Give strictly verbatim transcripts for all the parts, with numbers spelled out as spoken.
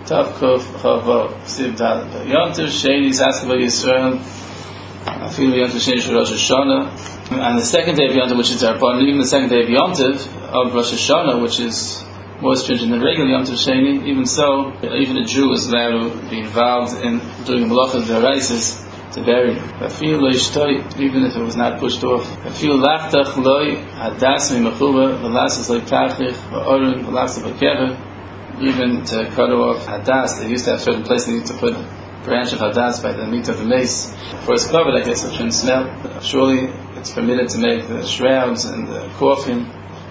Tav Kuf Chava Siv Dalet. Yom Tov Sheni is asked about Yisrael. Afilu Yom Tov Sheni Shel Rosh Hashanah. And the second day of Yom Tov, which is our Rabbanan, even the second day of Yom Tov of Rosh Hashanah, which is more stringent than regular Yom Tov Sheni. Even so, even a Jew is allowed to be involved in doing Malachas D'Oraisos to bury him. Afilu Lo Yishtoi, even if it was not pushed off. Afilu Lachtach Loi Hadas Mimachuva V'Lasas Loi Tachich V'Orim V'Lasas V'Kever. Even to cut off hadas, they used to have certain places they used to put a branch of hadas by the meat of the mace. For it's covered, I guess it shouldn't smell. Surely it's permitted to make the shrouds and the coffin.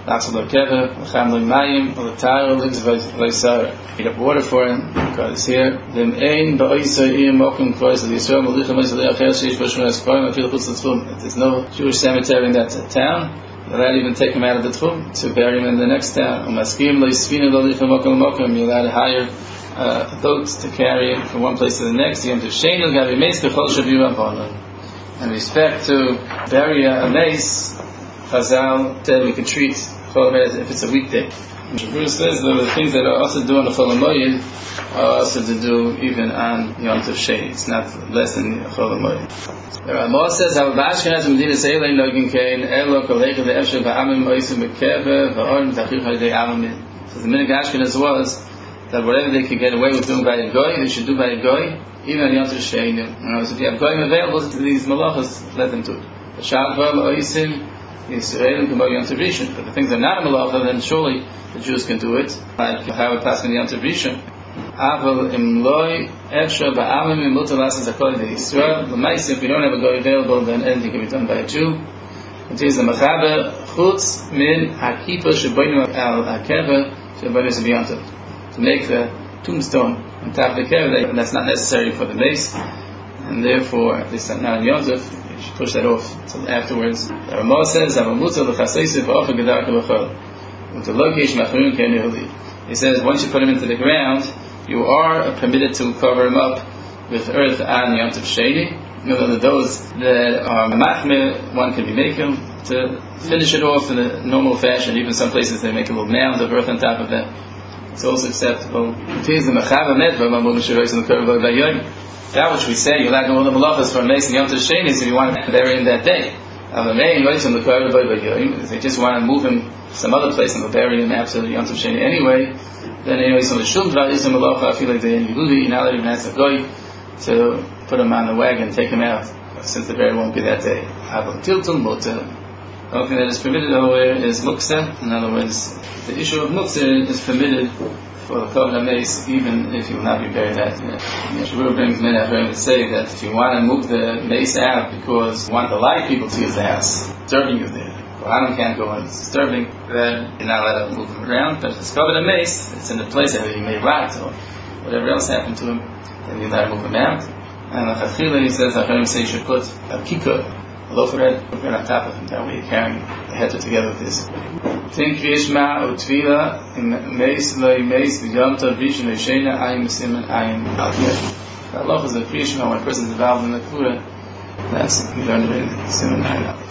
Heat up water for him, because here, there's no Jewish cemetery in that town. You're allowed to even take him out of the Tchum to bury him in the next town. You're allowed to hire uh, a boat to carry him from one place to the next. In respect to bury a mace, Chazal said we could treat Chol Hamoed if it's a weekday. Bruce says that the things that are also done on the Chol Hamoed are also to do even on Yom Tov Sheni. It's not less than Chol Hamoed. The Ramah says, "Al Bashkenaz Medina Seilei Nogin Kain Elo Kolech VeEfshel VaAmim Oisu Mekeve VaOrim Tachich Halidei Amim." So the minhag Ashkenaz was that whatever they could get away with doing by a goy, they should do by a goy, even on Yom Tov Sheni. In other words, if you have goyim available to these malachas, let them do it. V'Shalva Oisim Yisraelim K'mo Yom Tov Rishon. But the things that are not a malacha, then surely the Jews can do it, like how it passed in Yom Tov Rishon. Aval im loy efshar ba'amim im mutar lasas hakol de Yisrael. L'maisa, if we don't have a goy available, then anything can be done by a Jew. Continues the Mechaber, chutz min hakipa sheboinu al hakeva sheboinu Yom Tov. To make the tombstone on top of the kever, that's not necessary for the mace, and therefore, at least not in Yom Tov, you should push that off until afterwards. The Ramah says, Aval mutar l'chaseisif v'ofa gedarka v'chol. He says, once you put him into the ground, you are permitted to cover him up with earth on Yom Tov Sheni. You know, those that are machmir, one can be making to finish it off in a normal fashion. Even some places they make a little mound of earth on top of that. It's also acceptable. That which we say, you're allowed to do all the malachas for mason Yom Tov Sheni, if you want to bury him that day. If they just want to move him some other place and they'll bury him after Yom Tov Sheni anyway, then anyway, so the shul dvar is a malacha. I feel like they're in Yehudi, you're not allowed even ask a goy to put him on the wagon, take him out, since the burial won't be that day. The only thing that is permitted over is muktzah. In other words, the issue of muktzah is permitted for the Kohen HaMeis, even if you will not be buried that day. Shabur brings men out to say that if you want to move the mace out because you want the live people to use the house, disturbing you there, Kohanim can't go and it's disturbing, then you're not allowed to move him around. But if it's covered in mace, it's in the place that he may rot or whatever else happened to him, then you're allowed to move him out. And the Chachila, he says, I heard him say you should put a kikah, a loaf of bread, on top of him. That way you're carrying the head together with this. Think Yishma or Tvila in Meis Loi Meis Yom Tov Rishon Yeshena Ayim Siman Ayim Al Yeshma. Allah is a Kriyishma when a person is involved in the Kura. That's we learned in Siman Ayim.